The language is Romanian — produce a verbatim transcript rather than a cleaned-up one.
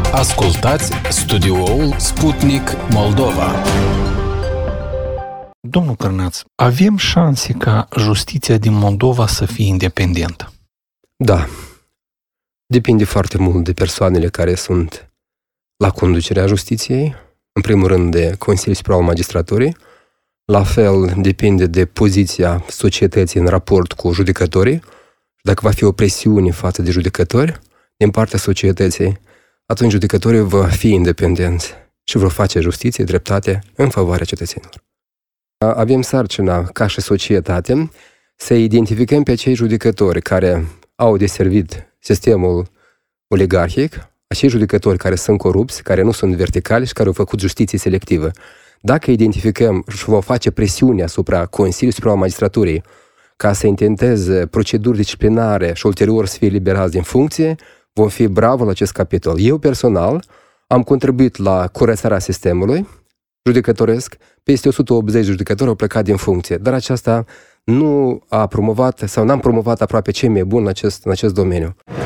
Ascultați studioul Sputnik Moldova. Domnul Cârnaț, avem șanse ca justiția din Moldova să fie independentă? Da. Depinde foarte mult de persoanele care sunt la conducerea justiției, în primul rând de Consiliul Superior al Magistraturii, la fel depinde de poziția societății în raport cu judecătorii. Dacă va fi o presiune față de judecători din partea societății, atunci judecătorii vor fi independenți și vor face justiție, dreptate în favoarea cetățenilor. Avem sarcina, ca și societate, să identificăm pe acei judecători care au deservit sistemul oligarhic, acei judecători care sunt corupți, care nu sunt verticali și care au făcut justiție selectivă. Dacă identificăm și vom face presiune asupra Consiliului Superior al Magistraturii ca să intenteze proceduri disciplinare și ulterior să fie liberați din funcție, vom fi bravo la acest capitol. Eu personal am contribuit la curățarea sistemului judecătoresc, peste o sută optzeci de judecători au plecat din funcție, dar aceasta nu a promovat sau n-am promovat aproape cei mai buni în acest, în acest domeniu.